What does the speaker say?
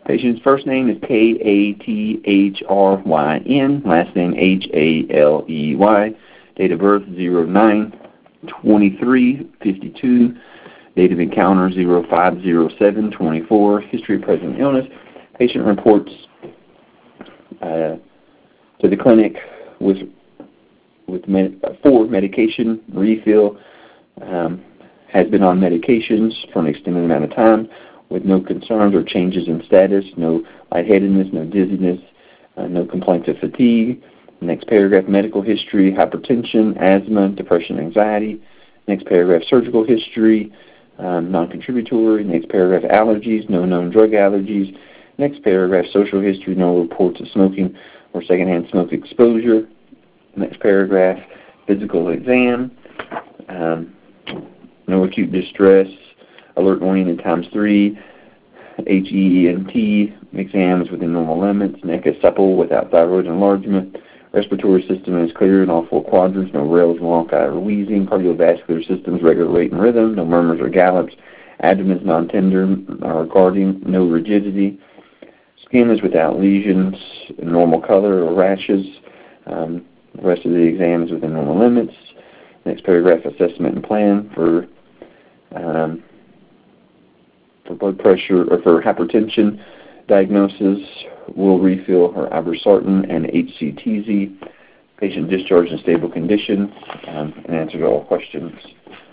Patient's first name is Kathryn, last name Haley. Date of birth 09/23/52. Date of encounter 05/07/24. History of present illness. Patient reports to the clinic for medication refill. Has been on medications for an extended amount of time with no concerns or changes in status, no lightheadedness, no dizziness, no complaints of fatigue. Next paragraph, medical history, hypertension, asthma, depression, anxiety. Next paragraph, surgical history, non-contributory. Next paragraph, allergies, no known drug allergies. Next paragraph, social history, no reports of smoking or secondhand smoke exposure. Next paragraph, physical exam, no acute distress, alert oriented ×3, HEENT, exams within normal limits, neck is supple without thyroid enlargement, respiratory system is clear in all 4 quadrants, no rales, bronchi, or wheezing, cardiovascular system is regular rate and rhythm, no murmurs or gallops, abdomen is non-tender or guarding, no rigidity, skin is without lesions, normal color or rashes, the rest of the exam is within normal limits. Next paragraph, assessment and plan for blood pressure or for hypertension diagnosis. Will refill her irbesartan and HCTZ. Patient discharged in stable condition, and answered all questions.